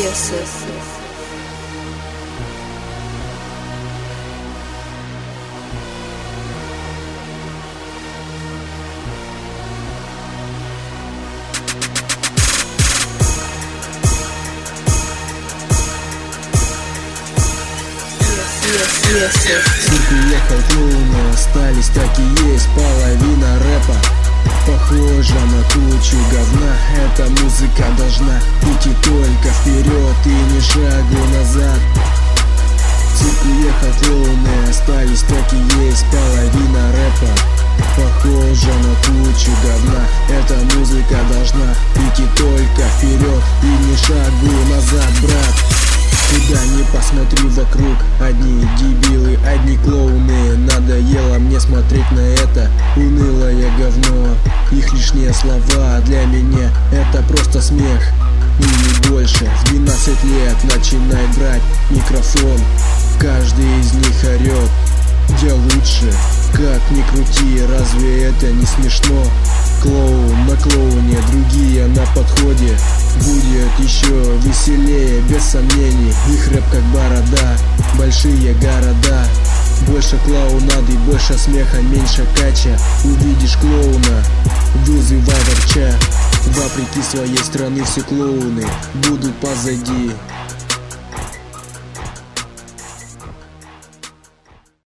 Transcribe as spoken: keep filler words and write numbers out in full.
yes. Цирк уехал, клоуны остались, так и есть половина рэпа похожа на кучу говна. Эта музыка должна идти только вперед и ни шагу назад. Цирк уехал, клоуны остались, так и есть половина рэпа похожа на кучу говна. Эта музыка должна идти только вперед и ни шагу назад, брат. Куда ни посмотри вокруг, одни дебилы, одни клоуны. Надоело мне смотреть на это унылое говно. Их лишние слова для меня это просто смех, и не больше. В двенадцать лет начинает брать микрофон, каждый из них орёт: я лучше. Как ни крути, разве это не смешно? Клоун на клоуне, другие на подходе. Будет еще веселее, без сомнений. Их рэп как борода, большие города. Больше клоунады, больше смеха, меньше кача. Увидишь клоуна, вызывай ворча. Вопреки своей страны все клоуны будут позади.